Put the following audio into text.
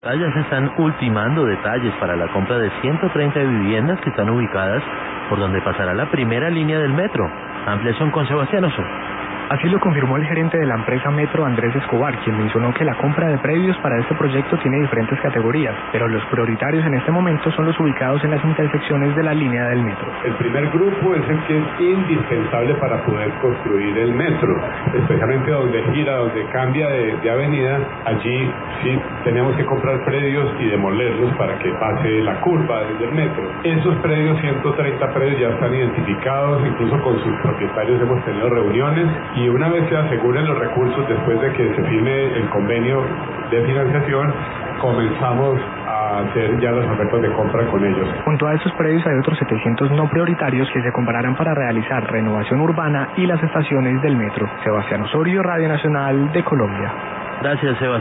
Ya se están ultimando detalles para la compra de 130 viviendas que están ubicadas por donde pasará la primera línea del metro. Ampliación con Sebastián Oso. Así lo confirmó el gerente de la empresa Metro, Andrés Escobar, quien mencionó que la compra de predios para este proyecto tiene diferentes categorías, pero los prioritarios en este momento son los ubicados en las intersecciones de la línea del metro. El primer grupo es el que es indispensable para poder construir el metro, especialmente donde gira, donde cambia de avenida. Allí sí tenemos que comprar predios y demolerlos para que pase la curva desde el metro. Esos predios, 130 predios, ya están identificados, incluso con sus propietarios hemos tenido reuniones. Y una vez se aseguren los recursos, después de que se firme el convenio de financiación, comenzamos a hacer ya las ofertas de compra con ellos. Junto a estos predios hay otros 700 no prioritarios que se comprarán para realizar renovación urbana y las estaciones del metro. Sebastián Osorio, Radio Nacional de Colombia. Gracias, Sebastián.